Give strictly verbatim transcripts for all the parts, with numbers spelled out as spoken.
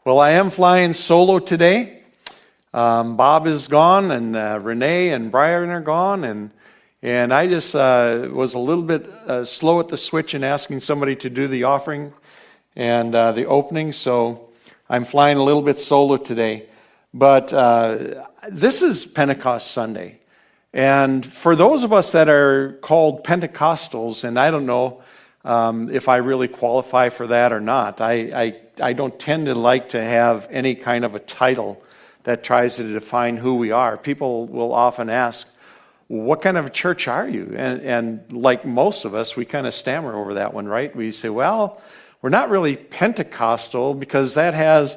Well, I am flying solo today. Um, Bob is gone, and uh, Renee and Brian are gone, and and I just uh, was a little bit uh, slow at the switch in asking somebody to do the offering and uh, the opening, so I'm flying a little bit solo today. But uh, this is Pentecost Sunday, and for those of us that are called Pentecostals, and I don't know um, if I really qualify for that or not, I, I I don't tend to like to have any kind of a title that tries to define who we are. People will often ask, what kind of a church are you? And, and like most of us, we kind of stammer over that one, right? We say, well, we're not really Pentecostal because that has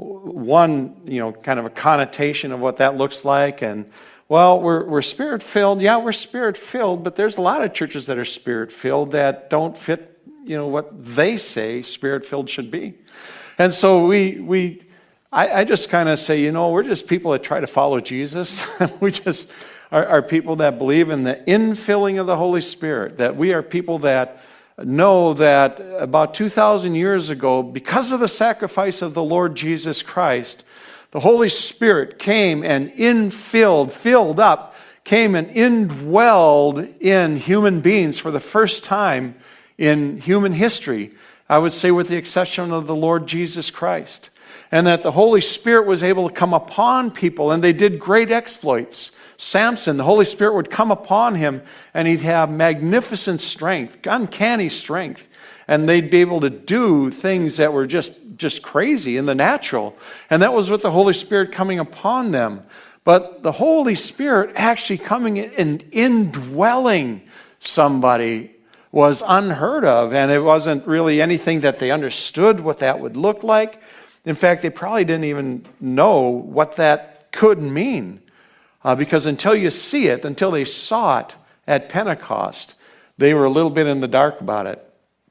one, you know, kind of a connotation of what that looks like. And, well, we're, we're Spirit-filled. Yeah, we're Spirit-filled, but there's a lot of churches that are Spirit-filled that don't fit, you know, what they say Spirit-filled should be. And so we, we, I, I just kind of say, you know, we're just people that try to follow Jesus. we just are, are people that believe in the infilling of the Holy Spirit, that we are people that know that about two thousand years ago, because of the sacrifice of the Lord Jesus Christ, the Holy Spirit came and infilled, filled up, came and indwelled in human beings for the first time in human history. I would say with the exception of the Lord Jesus Christ. And that the Holy Spirit was able to come upon people, and they did great exploits. Samson, the Holy Spirit would come upon him, and he'd have magnificent strength, uncanny strength. And they'd be able to do things that were just, just crazy in the natural. And that was with the Holy Spirit coming upon them. But the Holy Spirit actually coming in and indwelling somebody was unheard of, and it wasn't really anything that they understood what that would look like. In fact, they probably didn't even know what that could mean, uh, because until you see it, until they saw it at Pentecost, they were a little bit in the dark about it.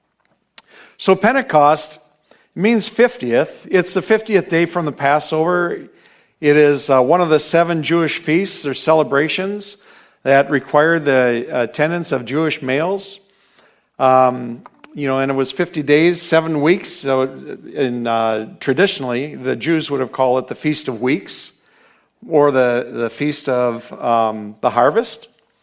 So Pentecost means fiftieth. It's the fiftieth day from the Passover. It is uh, one of the seven Jewish feasts or celebrations that require the attendance of Jewish males. Um, you know, and it was fifty days, seven weeks. So, in uh, traditionally, the Jews would have called it the Feast of Weeks, or the the Feast of um, the Harvest.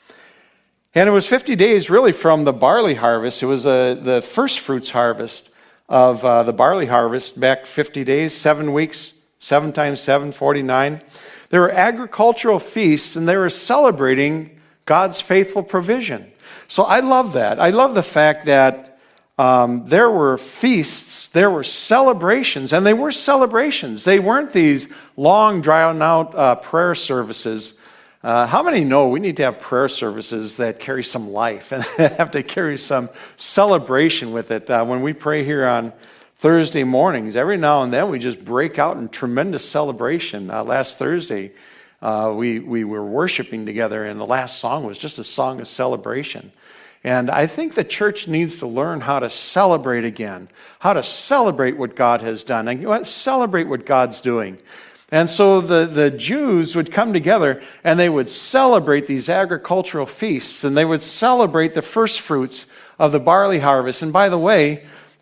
And it was fifty days, really, from the barley harvest. It was uh, the first fruits harvest of uh, the barley harvest. Back fifty days, seven weeks, seven times seven, forty-nine. There were agricultural feasts, and they were celebrating God's faithful provision. So I love that. I love the fact that um, there were feasts, there were celebrations, and they were celebrations. They weren't these long, drawn-out uh, prayer services. Uh, how many know we need to have prayer services that carry some life and have to carry some celebration with it? Uh, when we pray here on Thursday mornings, every now and then we just break out in tremendous celebration. Uh, last Thursday, Uh, we, we were worshiping together, and the last song was just a song of celebration. And I think the church needs to learn how to celebrate again, how to celebrate what God has done, and celebrate what God's doing. And so the, the Jews would come together, and they would celebrate these agricultural feasts, and they would celebrate the first fruits of the barley harvest. And by the way,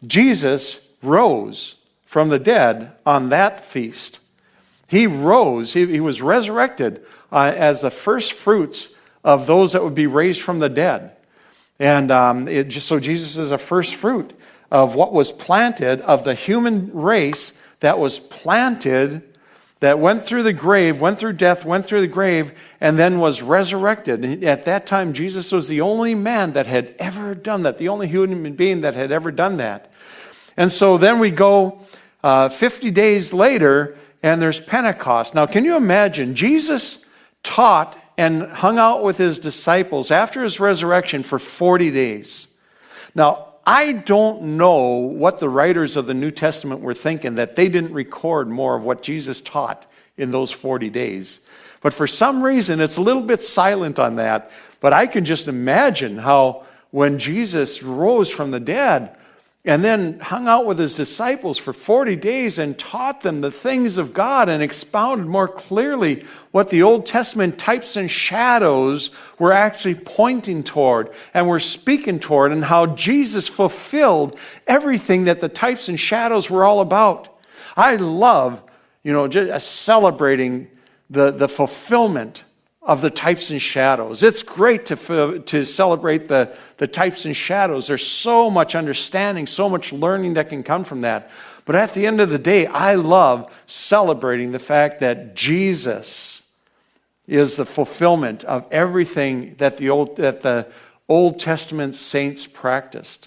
Jesus rose from the dead on that feast. He rose, he, he was resurrected uh, as the first fruits of those that would be raised from the dead. And um, it just, so Jesus is a first fruit of what was planted, of the human race that was planted, that went through the grave, went through death, went through the grave, and then was resurrected. And at that time, Jesus was the only man that had ever done that, the only human being that had ever done that. And so then we go uh, fifty days later, and there's Pentecost. Now, can you imagine? Jesus taught and hung out with his disciples after his resurrection for forty days. Now, I don't know what the writers of the New Testament were thinking, that they didn't record more of what Jesus taught in those forty days. But for some reason, it's a little bit silent on that. But I can just imagine how when Jesus rose from the dead, and then hung out with his disciples for forty days and taught them the things of God and expounded more clearly what the Old Testament types and shadows were actually pointing toward and were speaking toward, and how Jesus fulfilled everything that the types and shadows were all about. I love, you know, just celebrating the, the fulfillment of the types and shadows. It's great to, to celebrate the, the types and shadows. There's so much understanding, so much learning that can come from that. But at the end of the day, I love celebrating the fact that Jesus is the fulfillment of everything that the Old, that the Old Testament saints practiced.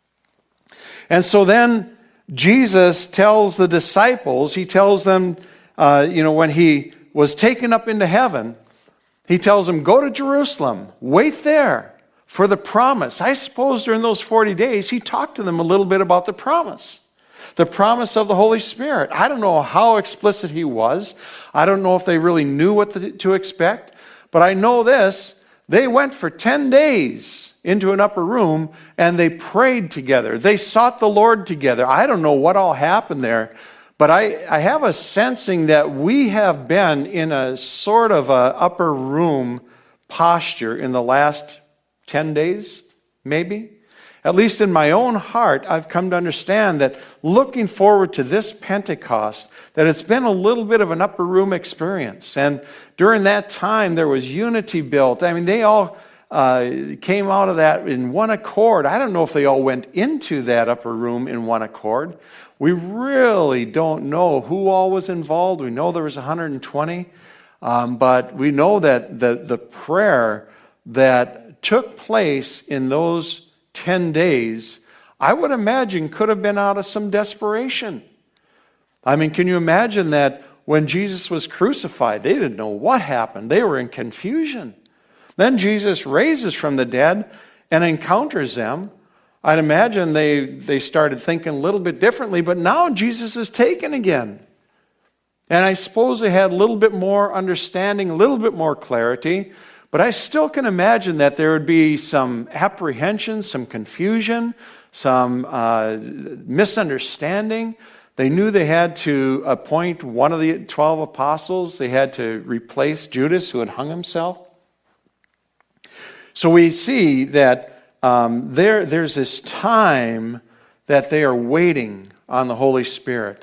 And so then Jesus tells the disciples, he tells them, uh, you know, when he was taken up into heaven, he tells them, go to Jerusalem, wait there for the promise. I suppose during those forty days, he talked to them a little bit about the promise. The promise of the Holy Spirit. I don't know how explicit he was. I don't know if they really knew what to expect. But I know this, they went for ten days into an upper room and they prayed together. They sought the Lord together. I don't know what all happened there. But I, I have a sensing that we have been in a sort of a upper room posture in the last ten days, maybe. At least in my own heart, I've come to understand that looking forward to this Pentecost, that it's been a little bit of an upper room experience. And during that time, there was unity built. I mean, they all uh, came out of that in one accord. I don't know if they all went into that upper room in one accord. We really don't know who all was involved. We know there was one hundred twenty, um, but we know that the, the prayer that took place in those ten days, I would imagine could have been out of some desperation. I mean, can you imagine that when Jesus was crucified, they didn't know what happened. They were in confusion. Then Jesus raises from the dead and encounters them. I'd imagine they, they started thinking a little bit differently, but now Jesus is taken again. And I suppose they had a little bit more understanding, a little bit more clarity, but I still can imagine that there would be some apprehension, some confusion, some uh, misunderstanding. They knew they had to appoint one of the twelve apostles. They had to replace Judas, who had hung himself. So we see that Um, there, there's this time that they are waiting on the Holy Spirit.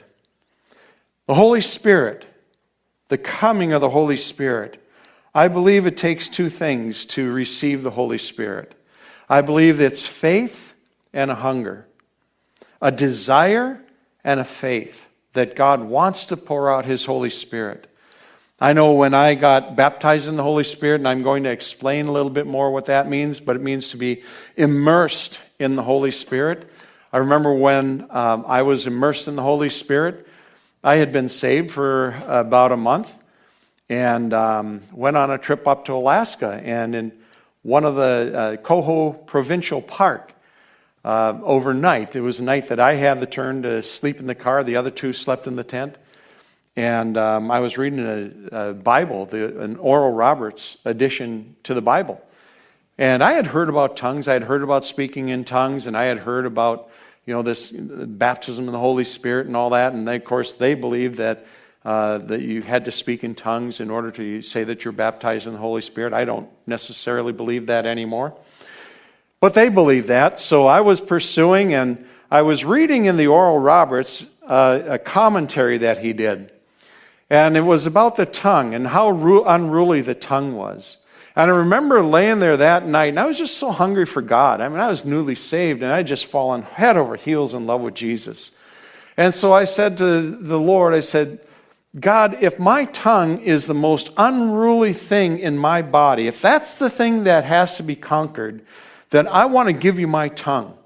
The Holy Spirit, the coming of the Holy Spirit. I believe it takes two things to receive the Holy Spirit. I believe it's faith and a hunger, a desire and a faith that God wants to pour out His Holy Spirit. I know when I got baptized in the Holy Spirit, and I'm going to explain a little bit more what that means, but it means to be immersed in the Holy Spirit. I remember when um, I was immersed in the Holy Spirit, I had been saved for about a month and um, went on a trip up to Alaska. And in one of the uh, Coho Provincial Park, uh, overnight, it was a night that I had the turn to sleep in the car. The other two slept in the tent. And um, I was reading a, a Bible, the, an Oral Roberts edition to the Bible. And I had heard about tongues. I had heard about speaking in tongues. And I had heard about, you know, this baptism in the Holy Spirit and all that. And they, of course, they believed that, uh, that you had to speak in tongues in order to say that you're baptized in the Holy Spirit. I don't necessarily believe that anymore. But they believed that. So I was pursuing, and I was reading in the Oral Roberts uh, a commentary that he did. And it was about the tongue and how ru- unruly the tongue was. And I remember laying there that night, and I was just so hungry for God. I mean, I was newly saved, and I had just fallen head over heels in love with Jesus. And so I said to the Lord, I said, God, if my tongue is the most unruly thing in my body, if that's the thing that has to be conquered, then I want to give you my tongue.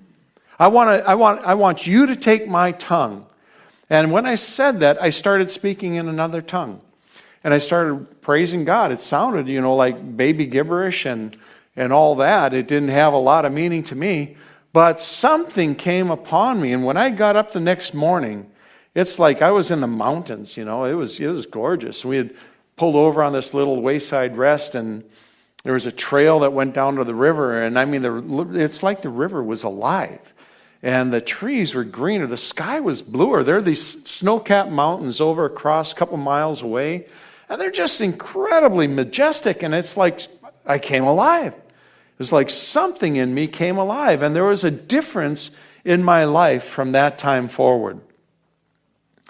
I want to, I want, I want you to take my tongue. And when I said that, I started speaking in another tongue. And I started praising God. It sounded, you know, like baby gibberish and, and all that. It didn't have a lot of meaning to me. But something came upon me. And when I got up the next morning, it's like I was in the mountains, you know. It was, it was gorgeous. We had pulled over on this little wayside rest, and there was a trail that went down to the river. And I mean, the, it's like the river was alive. And the trees were greener. The sky was bluer. There are these snow-capped mountains over across a couple miles away. And they're just incredibly majestic. And it's like I came alive. It was like something in me came alive. And there was a difference in my life from that time forward.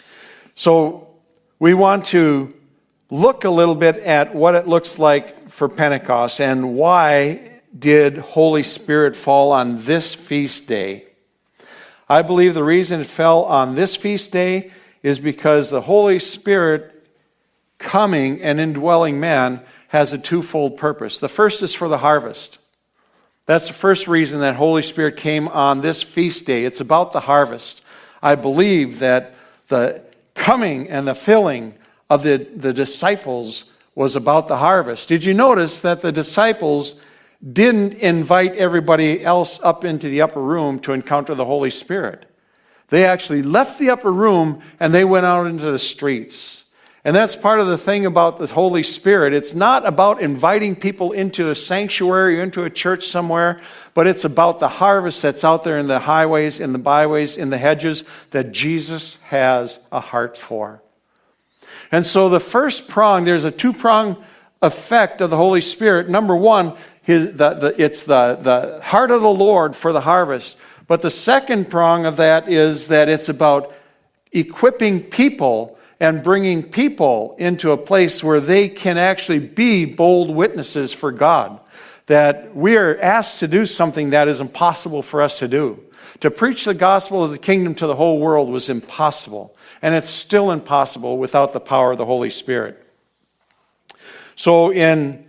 So we want to look a little bit at what it looks like for Pentecost and why did Holy Spirit fall on this feast day. I believe the reason it fell on this feast day is because the Holy Spirit coming and indwelling man has a twofold purpose. The first is for the harvest. That's the first reason that Holy Spirit came on this feast day. It's about the harvest. I believe that the coming and the filling of the, the disciples was about the harvest. Did you notice that the disciples didn't invite everybody else up into the upper room to encounter the Holy Spirit? They actually left the upper room and they went out into the streets. And that's part of the thing about the Holy Spirit. It's not about inviting people into a sanctuary or into a church somewhere, but it's about the harvest that's out there in the highways, in the byways, in the hedges that Jesus has a heart for. And so the first prong, there's a two-prong effect of the Holy Spirit. Number one, his, the, the, it's the, the heart of the Lord for the harvest. But the second prong of that is that it's about equipping people and bringing people into a place where they can actually be bold witnesses for God. That we are asked to do something that is impossible for us to do. To preach the gospel of the kingdom to the whole world was impossible. And it's still impossible without the power of the Holy Spirit. So in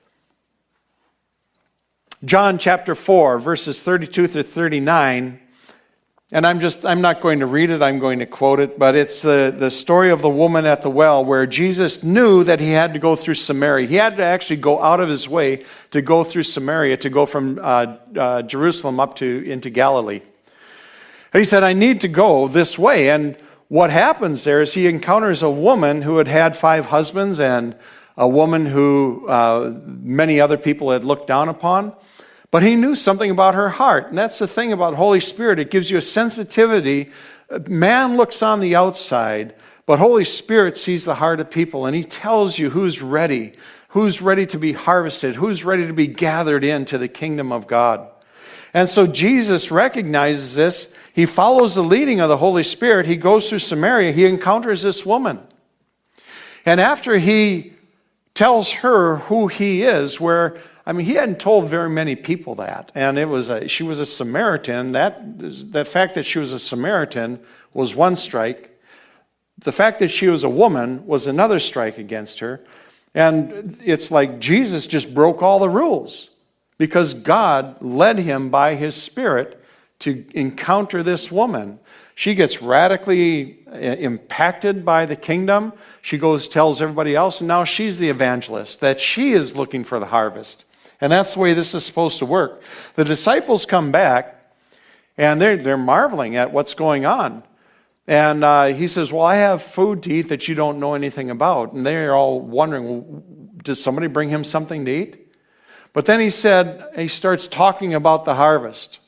John chapter four, verses thirty-two through thirty-nine, and I'm just, I'm not going to read it, I'm going to quote it, but it's the, the story of the woman at the well where Jesus knew that he had to go through Samaria. He had to actually go out of his way to go through Samaria, to go from uh, uh, Jerusalem up to into Galilee. And he said, I need to go this way. And what happens there is he encounters a woman who had had five husbands and a woman who uh, many other people had looked down upon. But he knew something about her heart. And that's the thing about Holy Spirit. It gives you a sensitivity. Man looks on the outside, but Holy Spirit sees the heart of people. And he tells you who's ready, who's ready to be harvested, who's ready to be gathered into the kingdom of God. And so Jesus recognizes this. He follows the leading of the Holy Spirit. He goes through Samaria. He encounters this woman. And after he tells her who he is, where I mean, he hadn't told very many people that, and it was a, she was a Samaritan. That the fact that she was a Samaritan was one strike. The fact that she was a woman was another strike against her. And it's like Jesus just broke all the rules because God led him by his Spirit to encounter this woman. She gets radically impacted by the kingdom. She goes, tells everybody else, and now she's the evangelist, that she is looking for the harvest. And that's the way this is supposed to work. The disciples come back, and they're, they're marveling at what's going on. And uh, he says, well, I have food to eat that you don't know anything about. And they're all wondering, well, does somebody bring him something to eat? But then he said, he starts talking about the harvest.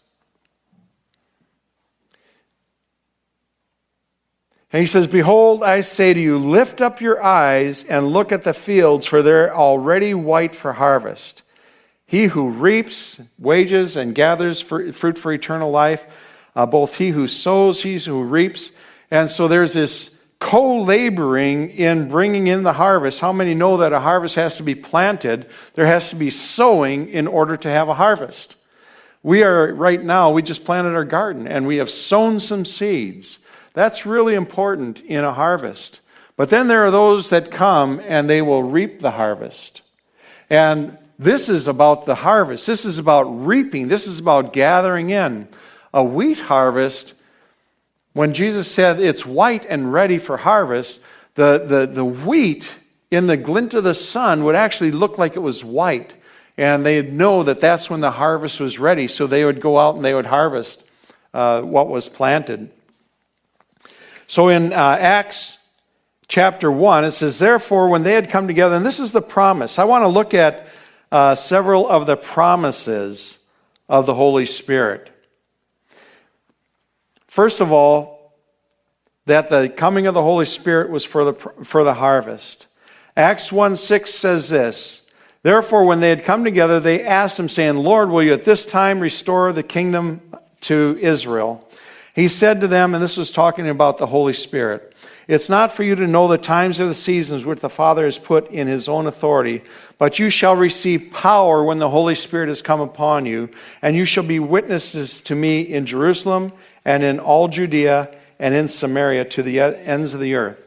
And he says, behold, I say to you, lift up your eyes and look at the fields, for they're already white for harvest. He who reaps wages and gathers fruit for eternal life, uh, both he who sows, he who reaps. And so there's this co-laboring in bringing in the harvest. How many know that a harvest has to be planted? There has to be sowing in order to have a harvest. We are, right now, we just planted our garden and we have sown some seeds. That's really important in a harvest. But then there are those that come and they will reap the harvest. And this is about the harvest. This is about reaping. This is about gathering in. A wheat harvest, when Jesus said it's white and ready for harvest, the, the, the wheat in the glint of the sun would actually look like it was white. And they'd know that that's when the harvest was ready. So they would go out and they would harvest uh, what was planted. So in uh, Acts chapter one, it says, therefore, when they had come together, and this is the promise. I want to look at uh, several of the promises of the Holy Spirit. First of all, that the coming of the Holy Spirit was for the for the harvest. Acts one six says this, therefore, when they had come together, they asked him, saying, Lord, will you at this time restore the kingdom to Israel? He said to them, and this was talking about the Holy Spirit, It's not for you to know the times or the seasons which the Father has put in his own authority, but you shall receive power when the Holy Spirit has come upon you, and you shall be witnesses to me in Jerusalem and in all Judea and in Samaria to the ends of the earth.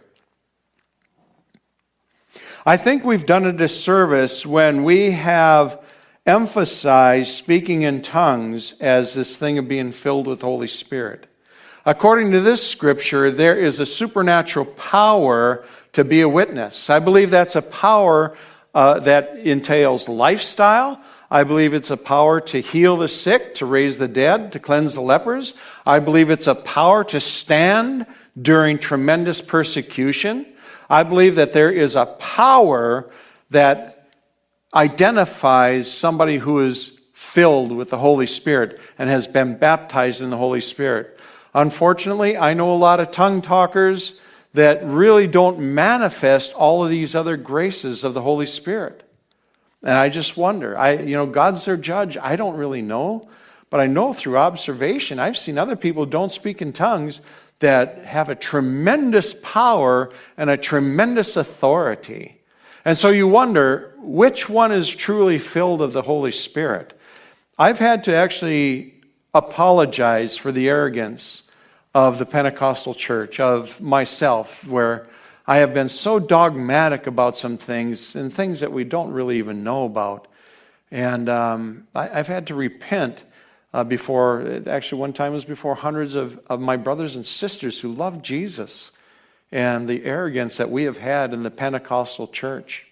I think we've done a disservice when we have emphasized speaking in tongues as this thing of being filled with the Holy Spirit. According to this scripture, there is a supernatural power to be a witness. I believe that's a power uh, that entails lifestyle. I believe it's a power to heal the sick, to raise the dead, to cleanse the lepers. I believe it's a power to stand during tremendous persecution. I believe that there is a power that identifies somebody who is filled with the Holy Spirit and has been baptized in the Holy Spirit. Unfortunately, I know a lot of tongue talkers that really don't manifest all of these other graces of the Holy Spirit. And I just wonder, I, you know, God's their judge. I don't really know, but I know through observation, I've seen other people who don't speak in tongues that have a tremendous power and a tremendous authority. And so you wonder, which one is truly filled of the Holy Spirit? I've had to actually apologize for the arrogance of the Pentecostal church, of myself, where I have been so dogmatic about some things and things that we don't really even know about. And um, I, I've had to repent uh, before, actually one time it was before hundreds of, of my brothers and sisters who love Jesus, and the arrogance that we have had in the Pentecostal church.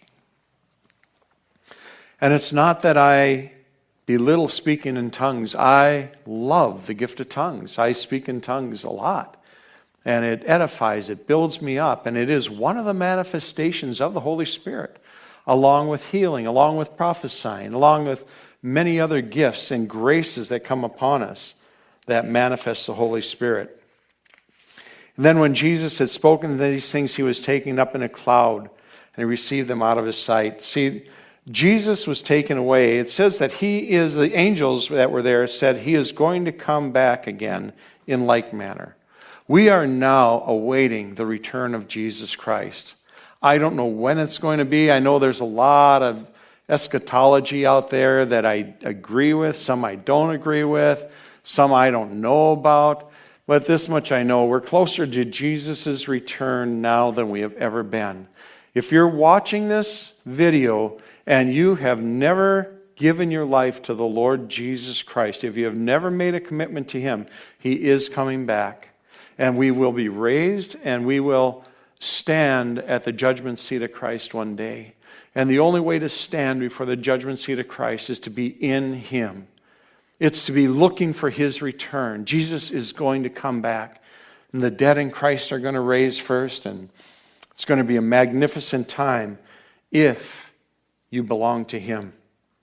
And it's not that I belittle speaking in tongues. I love the gift of tongues. I speak in tongues a lot. And it edifies, it builds me up. And it is one of the manifestations of the Holy Spirit, along with healing, along with prophesying, along with many other gifts and graces that come upon us that manifest the Holy Spirit. And then when Jesus had spoken these things, he was taken up in a cloud, and he received them out of his sight. See, Jesus was taken away. It says that he is, the angels that were there said he is going to come back again in like manner. We are now awaiting the return of Jesus Christ. I don't know when it's going to be. I know there's a lot of eschatology out there that I agree with, some I don't agree with, some I don't know about. But this much I know, we're closer to Jesus' return now than we have ever been. If you're watching this video and you have never given your life to the Lord Jesus Christ, if you have never made a commitment to him, he is coming back. And we will be raised and we will stand at the judgment seat of Christ one day. And the only way to stand before the judgment seat of Christ is to be in him. It's to be looking for his return. Jesus is going to come back. And the dead in Christ are going to raise first. And it's going to be a magnificent time if you belong to him.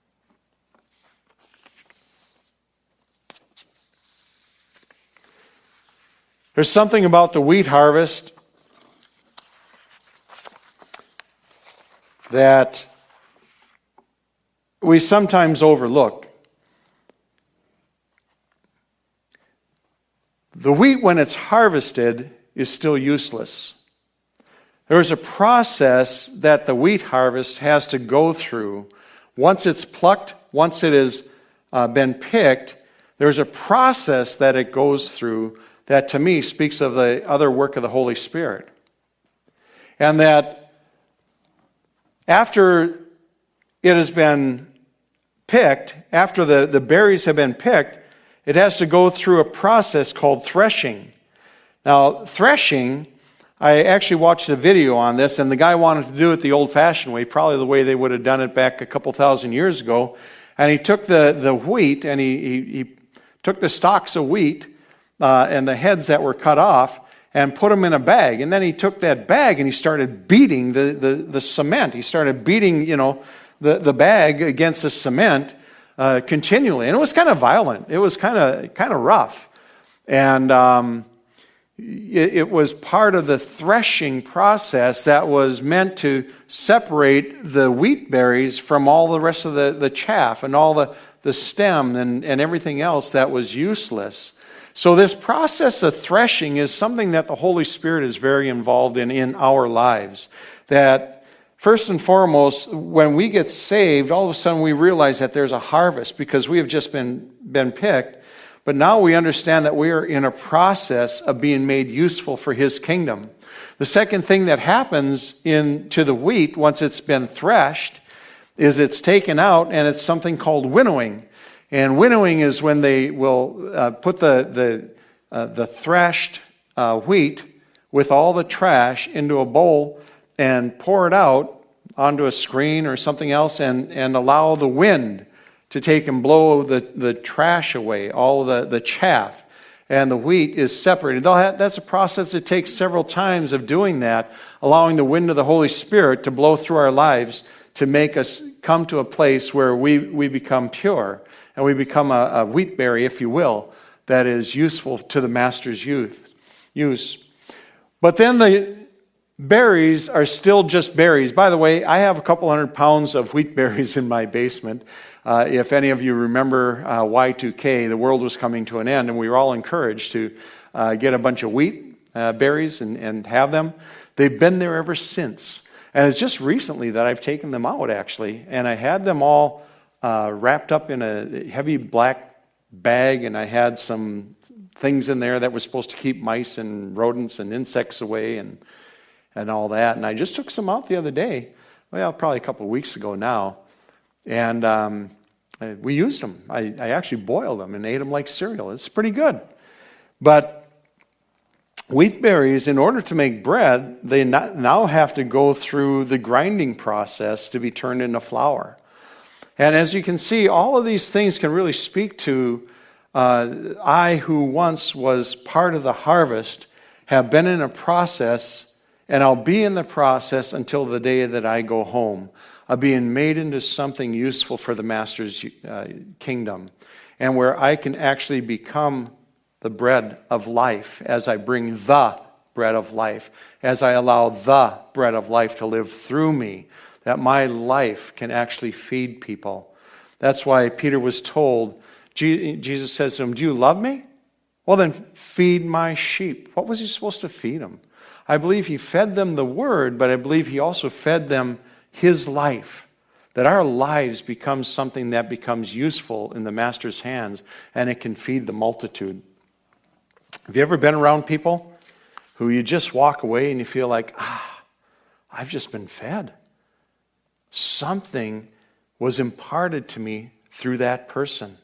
There's something about the wheat harvest that we sometimes overlook. The wheat, when it's harvested, is still useless. There's a process that the wheat harvest has to go through. Once it's plucked, once it has uh, been picked, there's a process that it goes through that to me speaks of the other work of the Holy Spirit. And that after it has been picked, after the, the berries have been picked, it has to go through a process called threshing. Now, threshing, I actually watched a video on this, and the guy wanted to do it the old-fashioned way, probably the way they would have done it back a couple thousand years ago. And he took the, the wheat, and he, he, he took the stalks of wheat, Uh, and the heads that were cut off, and put them in a bag. And then he took that bag and he started beating the, the, the cement. He started beating, you know, the, the bag against the cement uh, continually. And it was kind of violent. It was kind of kind of rough. And um, it, it was part of the threshing process that was meant to separate the wheat berries from all the rest of the, the chaff and all the, the stem and, and everything else that was useless. So this process of threshing is something that the Holy Spirit is very involved in in our lives. That first and foremost, when we get saved, all of a sudden we realize that there's a harvest because we have just been, been picked. But now we understand that we are in a process of being made useful for His kingdom. The second thing that happens in to the wheat once it's been threshed is it's taken out, and it's something called winnowing. And winnowing is when they will uh, put the the uh, the threshed uh, wheat with all the trash into a bowl and pour it out onto a screen or something else, and, and allow the wind to take and blow the, the trash away, all the, the chaff, and the wheat is separated. Have, that's a process that takes several times of doing that, allowing the wind of the Holy Spirit to blow through our lives to make us come to a place where we, we become pure. And we become a, a wheat berry, if you will, that is useful to the master's youth, use. But then the berries are still just berries. By the way, I have a couple hundred pounds of wheat berries in my basement. Uh, if any of you remember uh, Y two K, the world was coming to an end, and we were all encouraged to uh, get a bunch of wheat uh, berries and, and have them. They've been there ever since. And it's just recently that I've taken them out, actually, and I had them all Uh, wrapped up in a heavy black bag, and I had some things in there that were supposed to keep mice and rodents and insects away and and all that. And I just took some out the other day, well, probably a couple of weeks ago now, and um, we used them. I, I actually boiled them and ate them like cereal. It's pretty good. But wheat berries, in order to make bread, they not, now have to go through the grinding process to be turned into flour. And as you can see, all of these things can really speak to uh, I, who once was part of the harvest, have been in a process, and I'll be in the process until the day that I go home, of being made into something useful for the Master's uh, kingdom, and where I can actually become the bread of life as I bring the bread of life, as I allow the bread of life to live through me, that my life can actually feed people. That's why Peter was told, Jesus says to him, "Do you love me? Well, then feed my sheep." What was he supposed to feed them? I believe he fed them the word, but I believe he also fed them his life, that our lives become something that becomes useful in the Master's hands, and it can feed the multitude. Have you ever been around people who you just walk away and you feel like, ah, I've just been fed? Something was imparted to me through that person.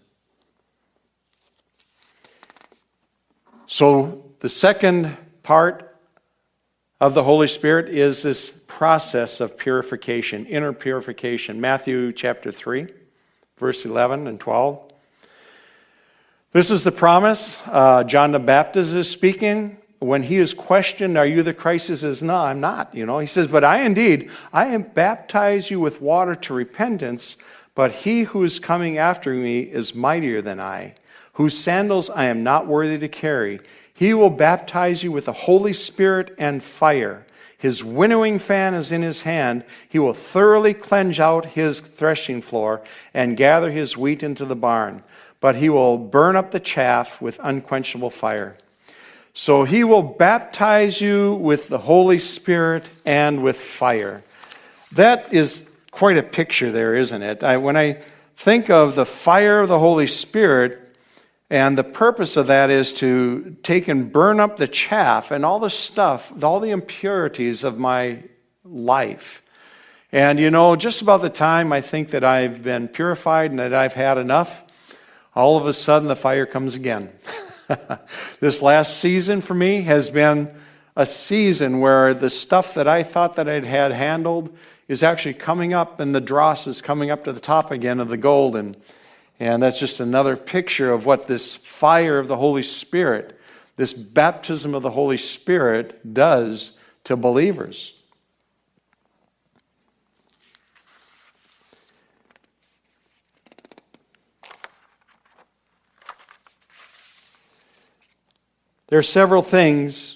So the second part of the Holy Spirit is this process of purification, inner purification. Matthew chapter three, verse eleven and twelve. This is the promise. Uh, John the Baptist is speaking. When he is questioned, "Are you the Christ?" He says, "No, I'm not." You know, he says, "But I indeed, I am baptize you with water to repentance, but he who is coming after me is mightier than I, whose sandals I am not worthy to carry. He will baptize you with the Holy Spirit and fire. His winnowing fan is in his hand. He will thoroughly cleanse out his threshing floor and gather his wheat into the barn, but he will burn up the chaff with unquenchable fire." So he will baptize you with the Holy Spirit and with fire. That is quite a picture there, isn't it? I, when I think of the fire of the Holy Spirit, and the purpose of that is to take and burn up the chaff and all the stuff, all the impurities of my life. And you know, just about the time I think that I've been purified and that I've had enough, all of a sudden the fire comes again. This last season for me has been a season where the stuff that I thought that I'd had handled is actually coming up, and the dross is coming up to the top again of the gold. And, and that's just another picture of what this fire of the Holy Spirit, this baptism of the Holy Spirit does to believers. There are several things,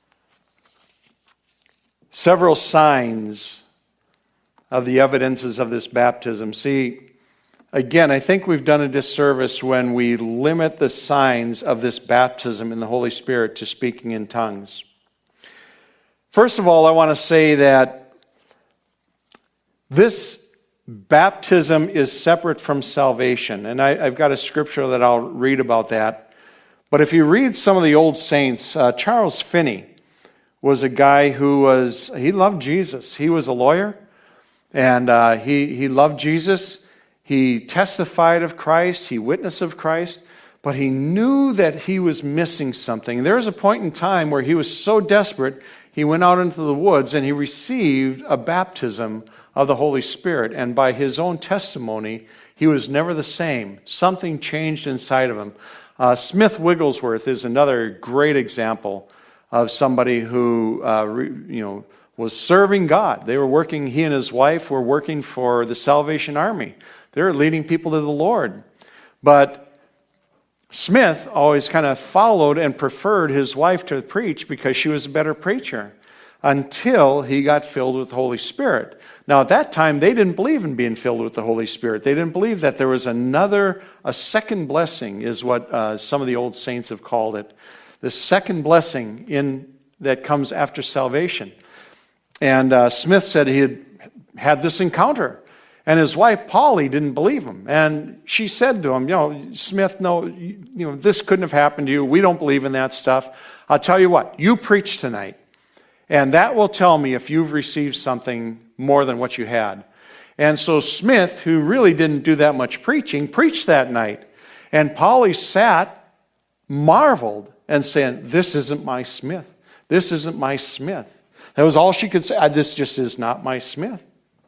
several signs of the evidences of this baptism. See, again, I think we've done a disservice when we limit the signs of this baptism in the Holy Spirit to speaking in tongues. First of all, I want to say that this baptism is separate from salvation. And I, I've got a scripture that I'll read about that. But if you read some of the old saints, uh, Charles Finney was a guy who was, he loved Jesus. He was a lawyer, and uh, he, he loved Jesus. He testified of Christ. He witnessed of Christ. But he knew that he was missing something. There was a point in time where he was so desperate, he went out into the woods and he received a baptism of the Holy Spirit. And by his own testimony, he was never the same. Something changed inside of him. Uh, Smith Wigglesworth is another great example of somebody who, uh, re, you know, was serving God. They were working, he and his wife were working for the Salvation Army. They were leading people to the Lord. But Smith always kind of followed and preferred his wife to preach because she was a better preacher until he got filled with the Holy Spirit. Now, at that time, they didn't believe in being filled with the Holy Spirit. They didn't believe that there was another, a second blessing is what uh, some of the old saints have called it. The second blessing in that comes after salvation. And uh, Smith said he had had this encounter. And his wife, Polly, didn't believe him. And she said to him, you know, Smith, no, you know, this couldn't have happened to you. We don't believe in that stuff. I'll tell you what, you preach tonight. And that will tell me if you've received something more than what you had. And so Smith, who really didn't do that much preaching, preached that night. And Polly sat, marveled, and said, this isn't my Smith. This isn't my Smith. That was all she could say. This just is not my Smith.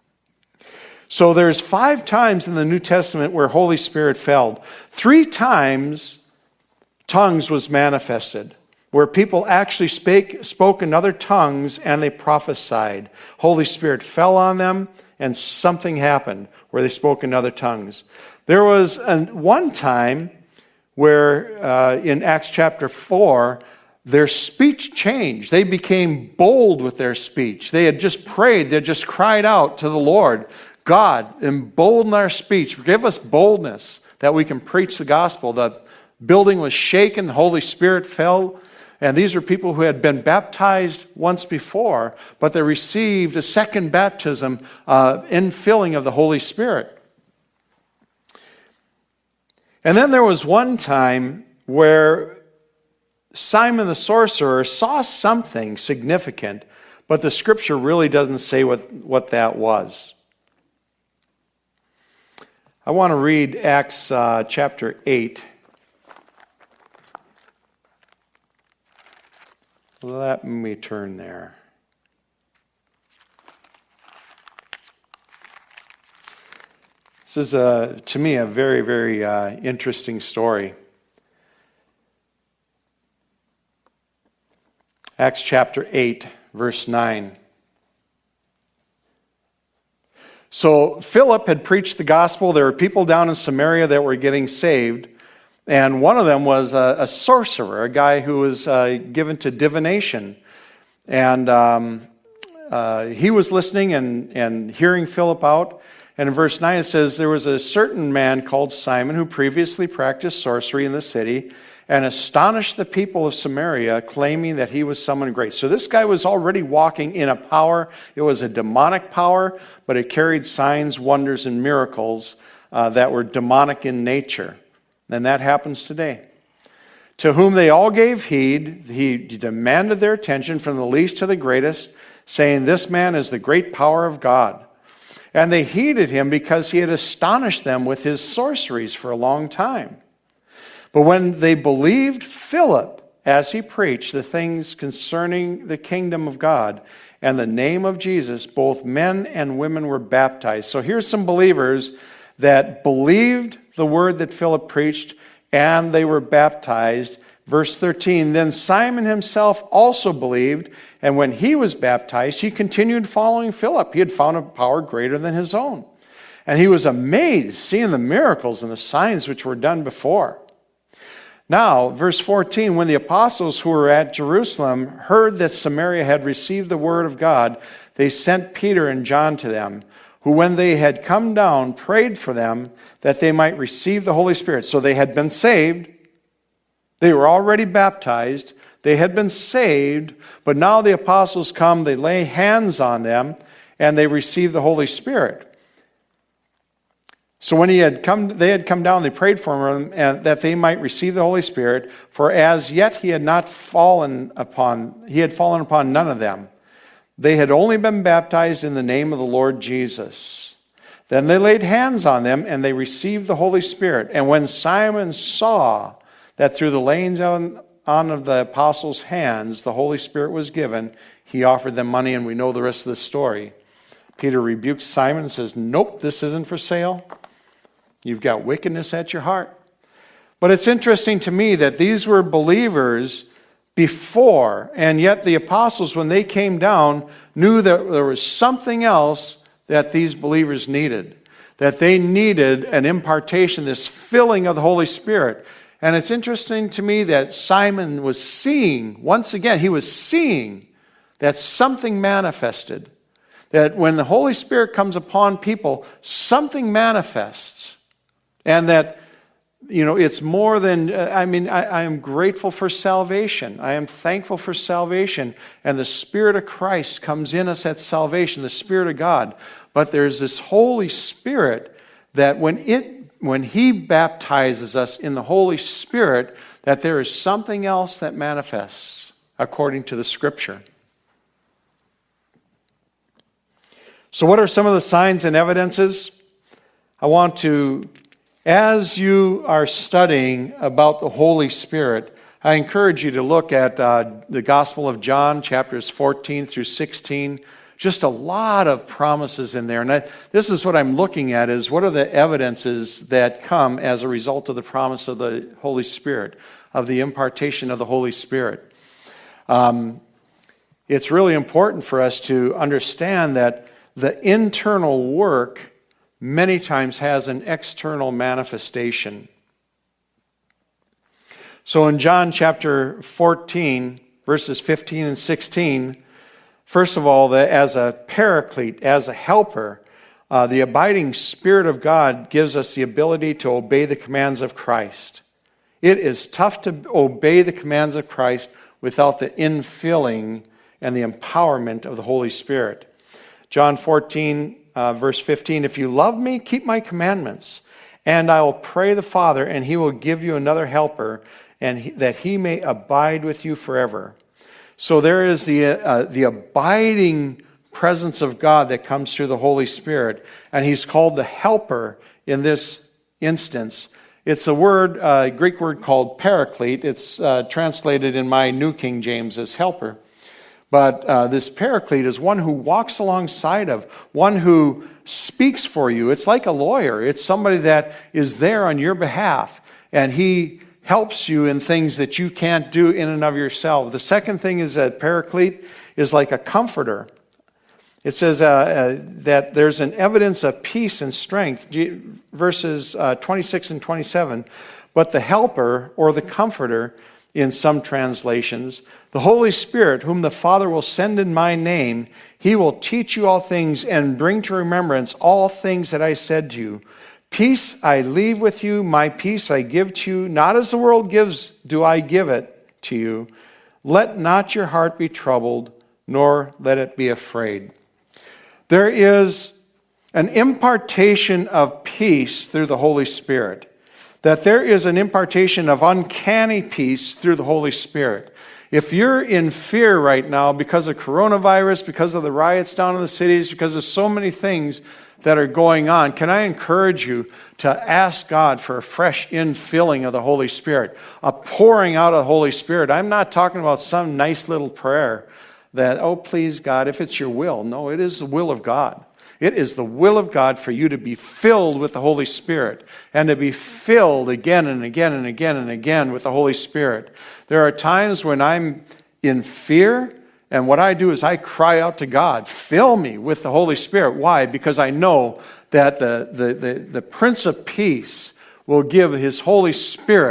So there's five times in the New Testament where Holy Spirit fell. Three times tongues was manifested, where people actually spake, spoke in other tongues and they prophesied. Holy Spirit fell on them and something happened where they spoke in other tongues. There was an, one time where uh, in Acts chapter four, their speech changed. They became bold with their speech. They had just prayed. They had just cried out to the Lord, God, embolden our speech. Give us boldness that we can preach the gospel. The building was shaken. The Holy Spirit fell. And these are people who had been baptized once before, but they received a second baptism, uh, infilling of the Holy Spirit. And then there was one time where Simon the sorcerer saw something significant, but the scripture really doesn't say what, what that was. I want to read Acts uh, chapter eight. Let me turn there. This is, a, to me, a very, very uh, interesting story. Acts chapter eight, verse nine. So Philip had preached the gospel. There were people down in Samaria that were getting saved. And one of them was a, a sorcerer, a guy who was uh, given to divination. And um, uh, he was listening and, and hearing Philip out. And in verse nine it says, there was a certain man called Simon who previously practiced sorcery in the city and astonished the people of Samaria, claiming that he was someone great. So this guy was already walking in a power. It was a demonic power, but it carried signs, wonders, and miracles uh, that were demonic in nature. And that happens today. To whom they all gave heed, he demanded their attention from the least to the greatest, saying, this man is the great power of God. And they heeded him because he had astonished them with his sorceries for a long time. But when they believed Philip as he preached the things concerning the kingdom of God and the name of Jesus, both men and women were baptized. So here's some believers that believed the word that Philip preached, and they were baptized. Verse thirteen, then Simon himself also believed, and when he was baptized, he continued following Philip. He had found a power greater than his own. And he was amazed, seeing the miracles and the signs which were done before. Now, verse fourteen, when the apostles who were at Jerusalem heard that Samaria had received the word of God, they sent Peter and John to them. who when they had come down prayed for them that they might receive the Holy Spirit. So they had been saved. They were already baptized. They had been saved. But now the apostles come, they lay hands on them, and they receive the Holy Spirit. So when he had come, they had come down, they prayed for him and that they might receive the Holy Spirit. For as yet he had not fallen upon, he had fallen upon none of them. They had only been baptized in the name of the Lord Jesus. Then they laid hands on them, and they received the Holy Spirit. And when Simon saw that through the laying on, on of the apostles' hands the Holy Spirit was given, he offered them money, and we know the rest of the story. Peter rebukes Simon and says, nope, this isn't for sale. You've got wickedness at your heart. But it's interesting to me that these were believers before, and yet the apostles, when they came down, knew that there was something else that these believers needed, that they needed an impartation, this filling of the Holy Spirit. And it's interesting to me that Simon was seeing, once again, he was seeing that something manifested, that when the Holy Spirit comes upon people, something manifests. And that, you know, it's more than, I mean, I, I am grateful for salvation. I am thankful for salvation. And the Spirit of Christ comes in us at salvation, the Spirit of God. But there's this Holy Spirit that when it, when He baptizes us in the Holy Spirit, that there is something else that manifests according to the Scripture. So what are some of the signs and evidences? I want to, as you are studying about the Holy Spirit, I encourage you to look at uh, the Gospel of John, chapters fourteen through sixteen. Just a lot of promises in there. And I, this is what I'm looking at, is what are the evidences that come as a result of the promise of the Holy Spirit, of the impartation of the Holy Spirit. Um, it's really important for us to understand that the internal work many times has an external manifestation. So in John chapter fourteen, verses fifteen and sixteen, first of all, the, as a paraclete, as a helper, uh, the abiding Spirit of God gives us the ability to obey the commands of Christ. It is tough to obey the commands of Christ without the infilling and the empowerment of the Holy Spirit. John fourteen, uh, verse fifteen, if you love me, keep my commandments, and I will pray the Father, and he will give you another helper, and he, that he may abide with you forever. So there is the, uh, the abiding presence of God that comes through the Holy Spirit, and he's called the helper in this instance. It's a word, a uh, Greek word called paraclete. It's uh, translated in my New King James as helper. But uh, this paraclete is one who walks alongside of, one who speaks for you. It's like a lawyer. It's somebody that is there on your behalf, and he helps you in things that you can't do in and of yourself. The second thing is that paraclete is like a comforter. It says uh, uh, that there's an evidence of peace and strength, verses uh, twenty-six and twenty-seven. But the helper, or the comforter, in some translations, the Holy Spirit, whom the Father will send in my name, he will teach you all things and bring to remembrance all things that I said to you. Peace I leave with you, my peace I give to you. Not as the world gives do I give it to you. Let not your heart be troubled, nor let it be afraid. There is an impartation of peace through the Holy Spirit. That there is an impartation of uncanny peace through the Holy Spirit. If you're in fear right now because of coronavirus, because of the riots down in the cities, because of so many things that are going on, can I encourage you to ask God for a fresh infilling of the Holy Spirit, a pouring out of the Holy Spirit? I'm not talking about some nice little prayer that, oh, please, God, if it's your will. No, it is the will of God. It is the will of God for you to be filled with the Holy Spirit and to be filled again and again and again and again with the Holy Spirit. There are times when I'm in fear, and what I do is I cry out to God, fill me with the Holy Spirit. Why? Because I know that the, the, the, the Prince of Peace will give His Holy Spirit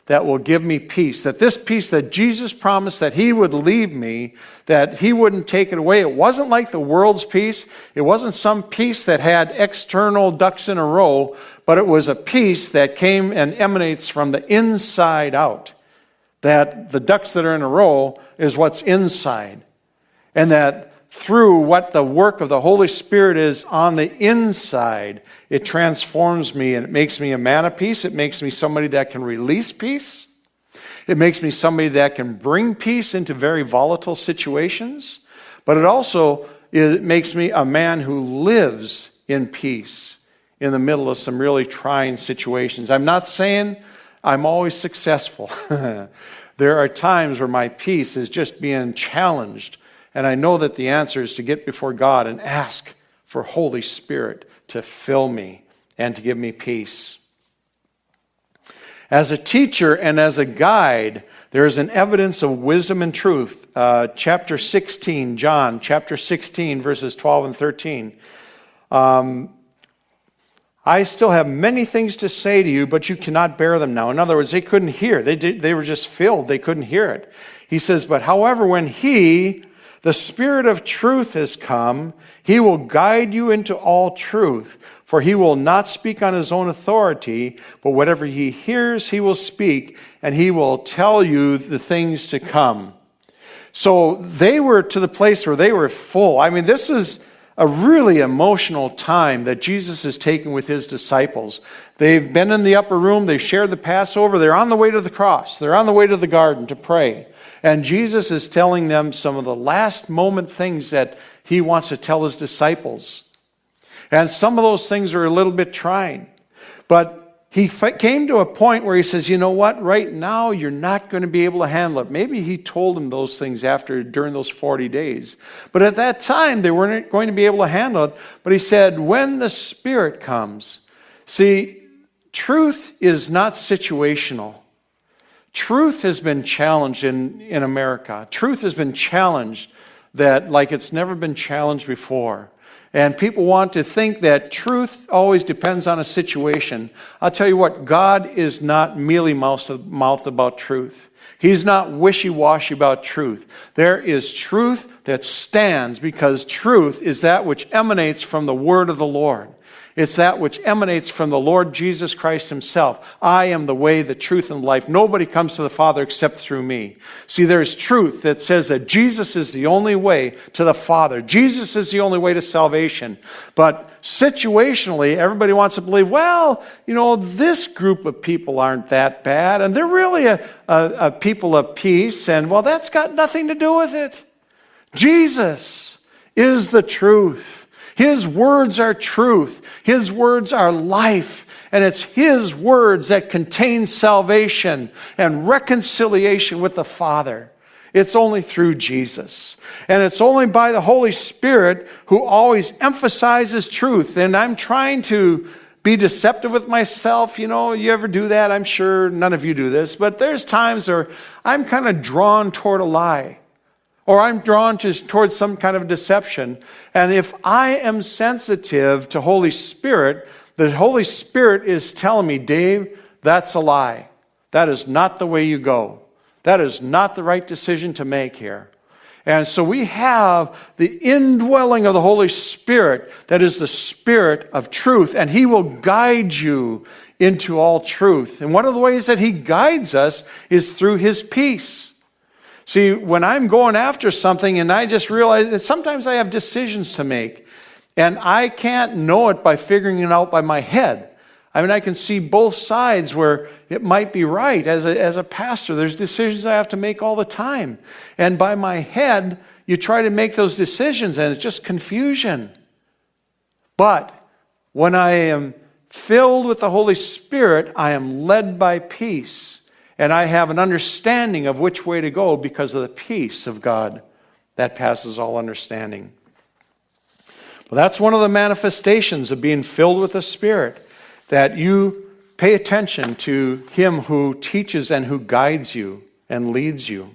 that will give me peace. That this peace that Jesus promised that he would leave me, that he wouldn't take it away. It wasn't like the world's peace. It wasn't some peace that had external ducks in a row, but it was a peace that came and emanates from the inside out. That the ducks that are in a row is what's inside. And that through what the work of the Holy Spirit is on the inside, it transforms me and it makes me a man of peace. It makes me somebody that can release peace. It makes me somebody that can bring peace into very volatile situations. But it also it makes me a man who lives in peace in the middle of some really trying situations. I'm not saying I'm always successful. There are times where my peace is just being challenged. And I know that the answer is to get before God and ask for Holy Spirit to fill me and to give me peace. As a teacher and as a guide, there is an evidence of wisdom and truth. Uh, chapter sixteen, John, chapter sixteen, verses twelve and thirteen. Um, I still have many things to say to you, but you cannot bear them now. In other words, they couldn't hear. They did, they were just filled. They couldn't hear it. He says, but however, when he, the Spirit of truth, has come, he will guide you into all truth. For he will not speak on his own authority, but whatever he hears, he will speak, and he will tell you the things to come. So they were to the place where they were full. I mean, this is a really emotional time that Jesus is taking with his disciples. They've been in the upper room. They've shared the Passover. They're on the way to the cross. They're on the way to the garden to pray. And Jesus is telling them some of the last moment things that he wants to tell his disciples. And some of those things are a little bit trying. But he came to a point where he says, you know what, right now you're not going to be able to handle it. Maybe he told them those things after, during those forty days. But at that time, they weren't going to be able to handle it. But he said, when the Spirit comes. See, truth is not situational. Truth has been challenged in, in America. Truth has been challenged that like it's never been challenged before. And people want to think that truth always depends on a situation. I'll tell you what, God is not mealy-mouthed about truth. He's not wishy-washy about truth. There is truth that stands because truth is that which emanates from the word of the Lord. It's that which emanates from the Lord Jesus Christ himself. I am the way, the truth, and life. Nobody comes to the Father except through me. See, there's truth that says that Jesus is the only way to the Father. Jesus is the only way to salvation. But situationally, everybody wants to believe, well, you know, this group of people aren't that bad, and they're really a, a, a people of peace, and, well, that's got nothing to do with it. Jesus is the truth. His words are truth. His words are life. And it's his words that contain salvation and reconciliation with the Father. It's only through Jesus. And it's only by the Holy Spirit who always emphasizes truth. And I'm trying to be deceptive with myself. You know, you ever do that? I'm sure none of you do this. But there's times where I'm kind of drawn toward a lie. Or I'm drawn to, towards some kind of deception. And if I am sensitive to Holy Spirit, the Holy Spirit is telling me, Dave, that's a lie. That is not the way you go. That is not the right decision to make here. And so we have the indwelling of the Holy Spirit that is the Spirit of truth. And he will guide you into all truth. And one of the ways that he guides us is through his peace. See, when I'm going after something and I just realize that sometimes I have decisions to make and I can't know it by figuring it out by my head. I mean, I can see both sides where it might be right. As a, as a pastor, there's decisions I have to make all the time. And by my head, you try to make those decisions and it's just confusion. But when I am filled with the Holy Spirit, I am led by peace. And I have an understanding of which way to go because of the peace of God that passes all understanding. Well, that's one of the manifestations of being filled with the Spirit, that you pay attention to him who teaches and who guides you and leads you.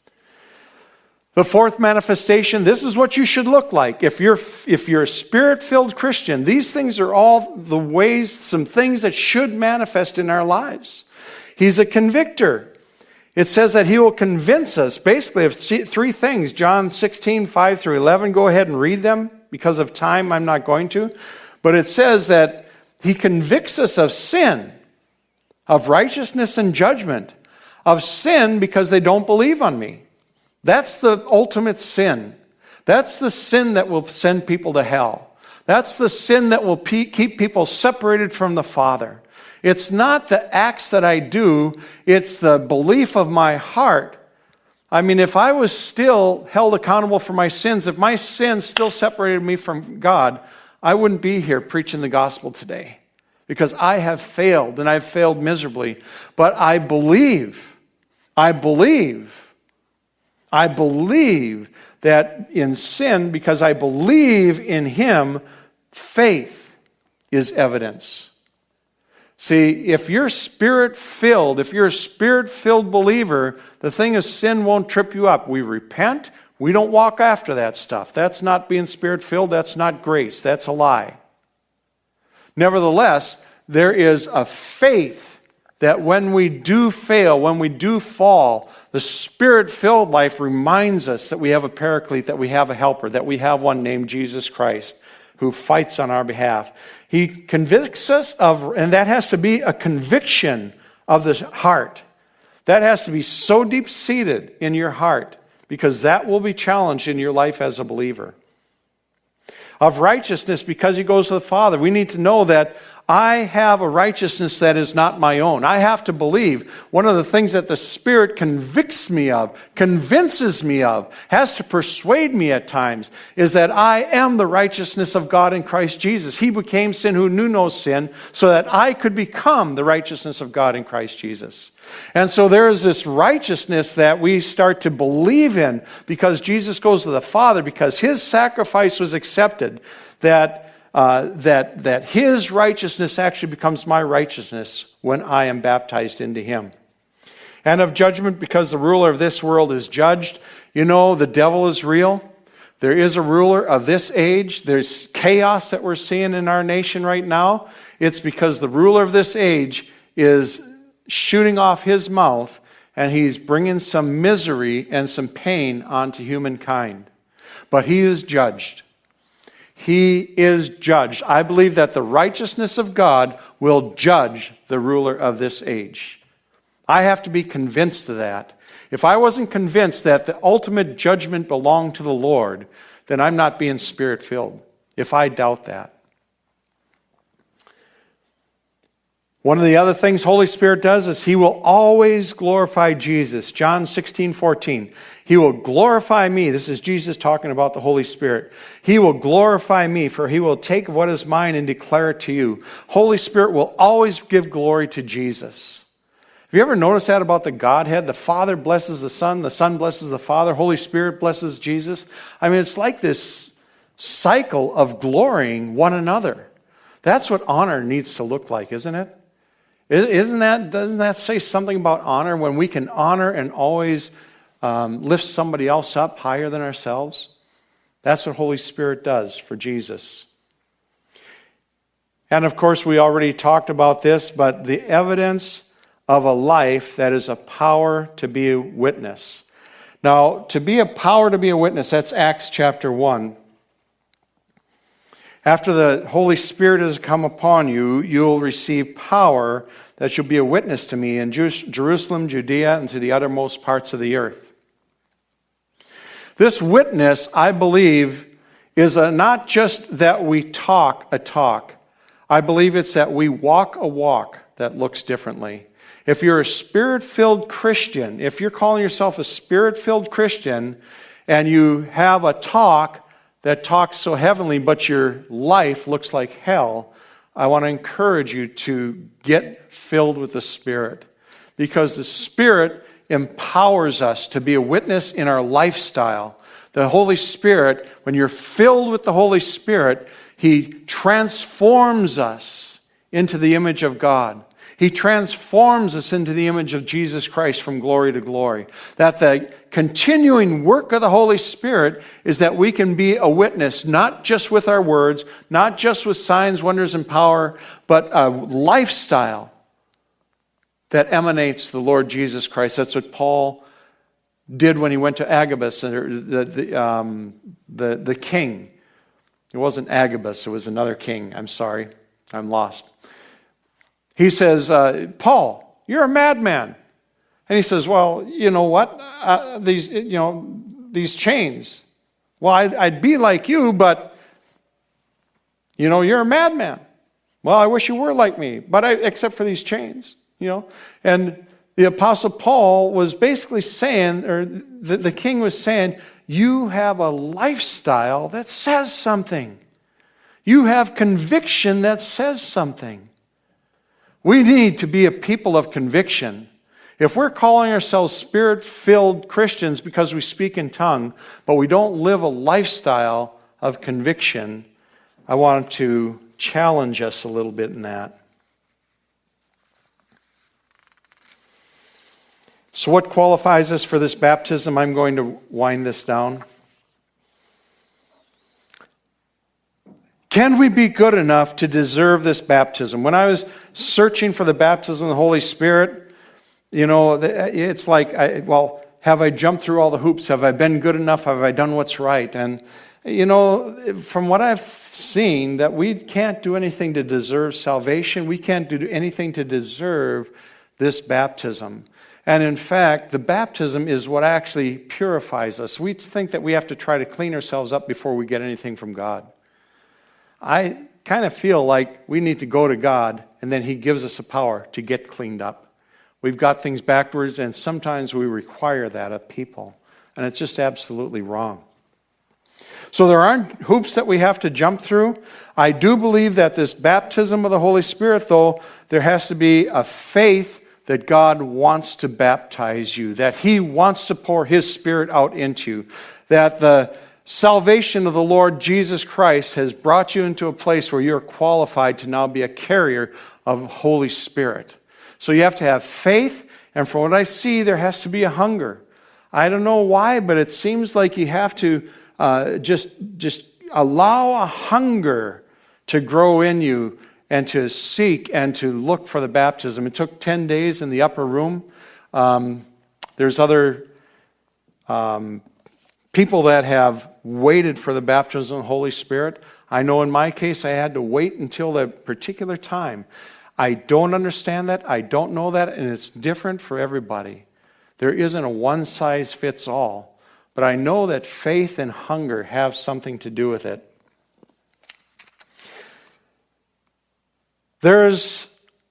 The fourth manifestation, this is what you should look like. If you're, if you're a Spirit-filled Christian, these things are all the ways, some things that should manifest in our lives. He's a convictor. It says that he will convince us basically of three things. John sixteen, five through eleven. Go ahead and read them. Because of time, I'm not going to. But it says that he convicts us of sin, of righteousness and judgment, of sin because they don't believe on me. That's the ultimate sin. That's the sin that will send people to hell. That's the sin that will pe- keep people separated from the Father. It's not the acts that I do, it's the belief of my heart. I mean, if I was still held accountable for my sins, if my sins still separated me from God, I wouldn't be here preaching the gospel today. Because I have failed, and I've failed miserably. But I believe, I believe, I believe that in sin, because I believe in Him, faith is evidence. See, if you're Spirit-filled, if you're a Spirit-filled believer, the thing of sin won't trip you up. We repent. We don't walk after that stuff. That's not being Spirit-filled. That's not grace. That's a lie. Nevertheless, there is a faith that when we do fail, when we do fall, the Spirit-filled life reminds us that we have a paraclete, that we have a helper, that we have one named Jesus Christ who fights on our behalf. He convicts us of, and that has to be a conviction of the heart. That has to be so deep-seated in your heart, because that will be challenged in your life as a believer. Of righteousness, because he goes to the Father. We need to know that I have a righteousness that is not my own. I have to believe. One of the things that the Spirit convicts me of, convinces me of, has to persuade me at times, is that I am the righteousness of God in Christ Jesus. He became sin who knew no sin, so that I could become the righteousness of God in Christ Jesus. And so there is this righteousness that we start to believe in because Jesus goes to the Father, because His sacrifice was accepted, that Uh, that, that His righteousness actually becomes my righteousness when I am baptized into Him. And of judgment, because the ruler of this world is judged. You know, the devil is real. There is a ruler of this age. There's chaos that we're seeing in our nation right now. It's because the ruler of this age is shooting off his mouth, and he's bringing some misery and some pain onto humankind. But he is judged. He is judged. I believe that the righteousness of God will judge the ruler of this age. I have to be convinced of that. If I wasn't convinced that the ultimate judgment belonged to the Lord, then I'm not being Spirit-filled, if I doubt that. One of the other things Holy Spirit does is He will always glorify Jesus. John sixteen fourteen. He will glorify me. This is Jesus talking about the Holy Spirit. He will glorify me, for He will take what is mine and declare it to you. Holy Spirit will always give glory to Jesus. Have you ever noticed that about the Godhead? The Father blesses the Son, the Son blesses the Father, Holy Spirit blesses Jesus. I mean, it's like this cycle of glorying one another. That's what honor needs to look like, isn't it? Isn't that, doesn't that say something about honor, when we can honor and always um, lift somebody else up higher than ourselves? That's what Holy Spirit does for Jesus. And of course, we already talked about this, but the evidence of a life that is a power to be a witness. Now, to be a power to be a witness, that's Acts chapter one. After the Holy Spirit has come upon you, you'll receive power that you'll be a witness to me in Jerusalem, Judea, and to the uttermost parts of the earth. This witness, I believe, is a, not just that we talk a talk. I believe it's that we walk a walk that looks differently. If you're a Spirit-filled Christian, if you're calling yourself a Spirit-filled Christian, and you have a talk that talks so heavenly, but your life looks like hell, I want to encourage you to get filled with the Spirit. Because the Spirit empowers us to be a witness in our lifestyle. The Holy Spirit, when you're filled with the Holy Spirit, He transforms us into the image of God. He transforms us into the image of Jesus Christ from glory to glory. That the continuing work of the Holy Spirit is that we can be a witness, not just with our words, not just with signs, wonders, and power, but a lifestyle that emanates the Lord Jesus Christ. That's what Paul did when he went to Agabus, the, the, um, the, the king. It wasn't Agabus, it was another king. I'm sorry, I'm lost. He says, uh, Paul, you're a madman. And he says, well, you know what? Uh, these, you know, these chains. Well, I'd, I'd be like you, but, you know, you're a madman. Well, I wish you were like me, but I, except for these chains, you know. And the Apostle Paul was basically saying, or the, the king was saying, you have a lifestyle that says something. You have conviction that says something. We need to be a people of conviction. If we're calling ourselves Spirit-filled Christians because we speak in tongue, but we don't live a lifestyle of conviction, I want to challenge us a little bit in that. So what qualifies us for this baptism? I'm going to wind this down. Can we be good enough to deserve this baptism? When I was searching for the baptism of the Holy Spirit, you know, it's like, I, well, have I jumped through all the hoops? Have I been good enough? Have I done what's right? And, you know, from what I've seen, that we can't do anything to deserve salvation. We can't do anything to deserve this baptism. And in fact, the baptism is what actually purifies us. We think that we have to try to clean ourselves up before we get anything from God. I kind of feel like we need to go to God, and then He gives us the power to get cleaned up. We've got things backwards, and sometimes we require that of people. And it's just absolutely wrong. So there aren't hoops that we have to jump through. I do believe that this baptism of the Holy Spirit, though, there has to be a faith that God wants to baptize you, that He wants to pour His Spirit out into you, that the salvation of the Lord Jesus Christ has brought you into a place where you're qualified to now be a carrier of Holy Spirit. So you have to have faith, and from what I see, there has to be a hunger. I don't know why, but it seems like you have to uh, just, just allow a hunger to grow in you and to seek and to look for the baptism. It took ten days in the upper room. Um, there's other um, people that have waited for the baptism of the Holy Spirit. I know in my case I had to wait until the particular time. I don't understand that. I don't know that, and it's different for everybody. There isn't a one-size-fits-all, but I know that faith and hunger have something to do with it. There's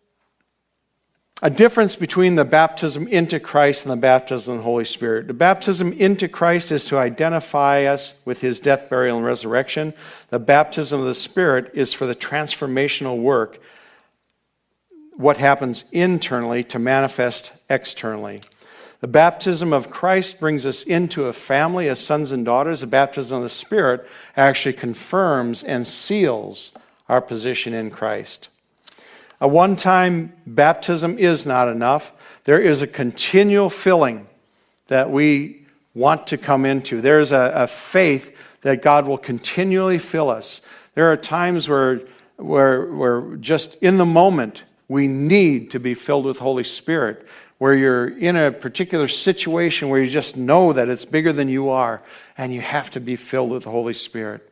a difference between the baptism into Christ and the baptism of the Holy Spirit. The baptism into Christ is to identify us with His death, burial, and resurrection. The baptism of the Spirit is for the transformational work, what happens internally to manifest externally. The baptism of Christ brings us into a family as sons and daughters. The baptism of the Spirit actually confirms and seals our position in Christ. A one-time baptism is not enough. There is a continual filling that we want to come into. There's a, a faith that God will continually fill us. There are times where, where, where just in the moment we need to be filled with Holy Spirit, where you're in a particular situation where you just know that it's bigger than you are, and you have to be filled with the Holy Spirit.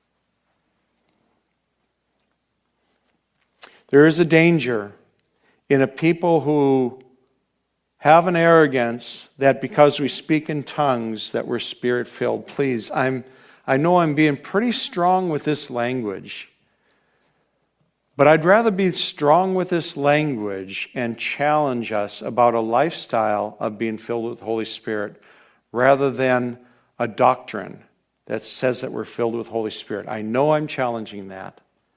There is a danger in a people who have an arrogance that because we speak in tongues that we're Spirit-filled. Please, I'm, I know I'm being pretty strong with this language, but I'd rather be strong with this language and challenge us about a lifestyle of being filled with the Holy Spirit rather than a doctrine that says that we're filled with the Holy Spirit. I know I'm challenging that.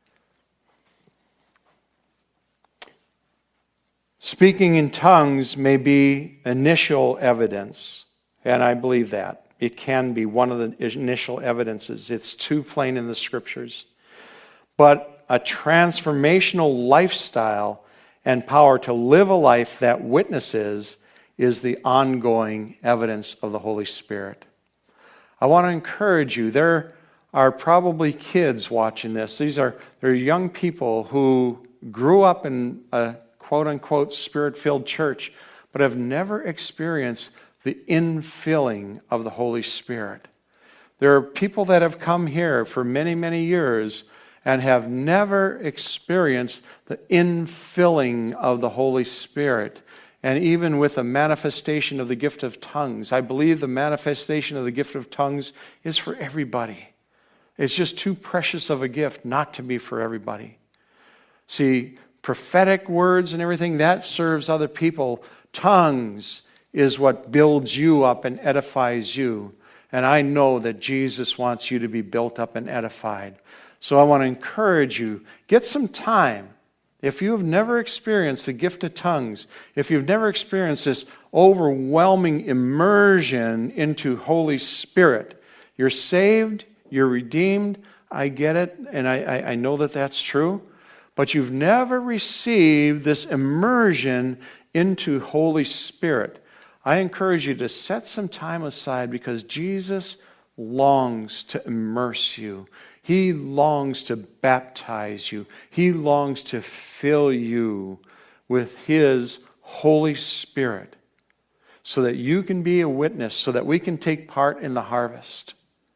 Speaking in tongues may be initial evidence, and I believe that. It can be one of the initial evidences. It's too plain in the Scriptures. But a transformational lifestyle and power to live a life that witnesses is the ongoing evidence of the Holy Spirit. I want to encourage you. There are probably kids watching this. These are they're young people who grew up in a quote-unquote Spirit-filled church, but have never experienced the infilling of the Holy Spirit. There are people that have come here for many, many years and have never experienced the infilling of the Holy Spirit. And even with the manifestation of the gift of tongues, I believe the manifestation of the gift of tongues is for everybody. It's just too precious of a gift not to be for everybody. See, prophetic words and everything, that serves other people. Tongues is what builds you up and edifies you. And I know that Jesus wants you to be built up and edified. So I want to encourage you, get some time. If you have never experienced the gift of tongues, if you've never experienced this overwhelming immersion into Holy Spirit, you're saved, you're redeemed, I get it, and I, I, I know that that's true, but you've never received this immersion into Holy Spirit. I encourage you to set some time aside because Jesus longs to immerse you. He longs to baptize you. He longs to fill you with His Holy Spirit so that you can be a witness, so that we can take part in the harvest,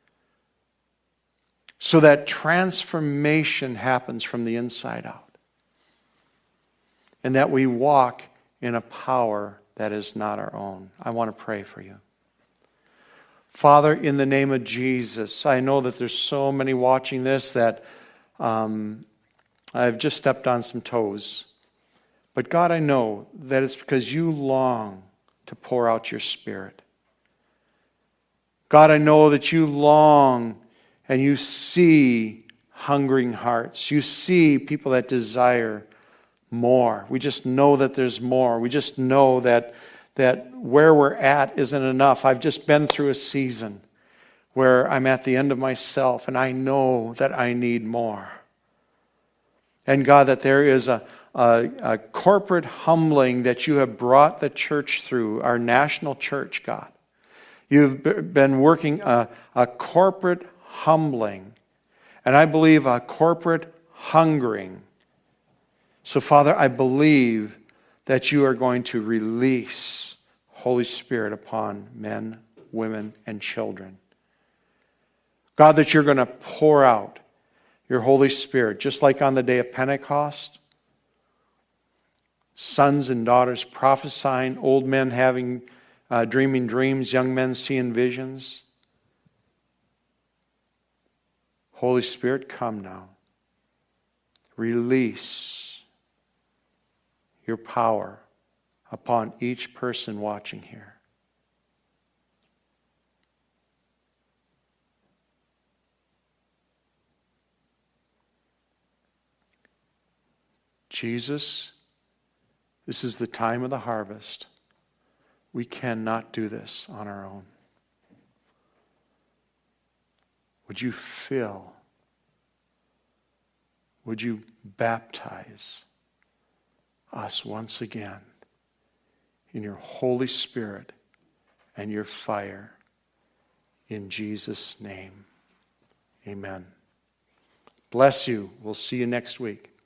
so that transformation happens from the inside out, and that we walk in a power that is not our own. I want to pray for you. Father, in the name of Jesus, I know that there's so many watching this that um, I've just stepped on some toes. But God, I know that it's because you long to pour out your Spirit. God, I know that you long and you see hungering hearts. You see people that desire more. We just know that there's more. We just know that that where we're at isn't enough. I've just been through a season where I'm at the end of myself and I know that I need more. And God, that there is a, a, a corporate humbling that you have brought the church through, our national church, God. You've been working a, a corporate humbling, and I believe a corporate hungering. So, Father, I believe that you are going to release Holy Spirit upon men, women, and children. God, that you're going to pour out your Holy Spirit, just like on the day of Pentecost. Sons and daughters prophesying, old men having uh, dreaming dreams, young men seeing visions. Holy Spirit, come now. Release your power upon each person watching here. Jesus, this is the time of the harvest. We cannot do this on our own. Would you fill? Would you baptize us once again in your Holy Spirit and your fire? In Jesus' name, amen. Bless you. We'll see you next week.